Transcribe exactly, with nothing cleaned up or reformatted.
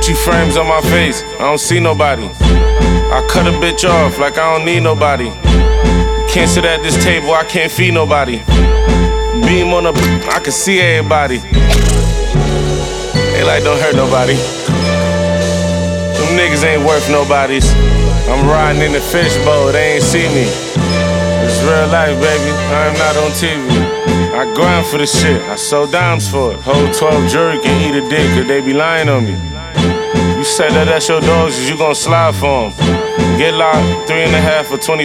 Gucci frames on my face, I don't see nobody. I cut a bitch off like I don't need nobody. Can't sit at this table, I can't feed nobody. Beam on a, I can see everybody. They like don't hurt nobody. Them niggas ain't worth nobody's. I'm riding in the fishbowl, they ain't see me. It's real life, baby, I am not on T V. I grind for the shit, I sold dimes for it. Whole twelve jury can eat a dick, cause they be lying on me. You said that that's your dogs, cause you gon' slide for them. Get locked, three and a half for twenty.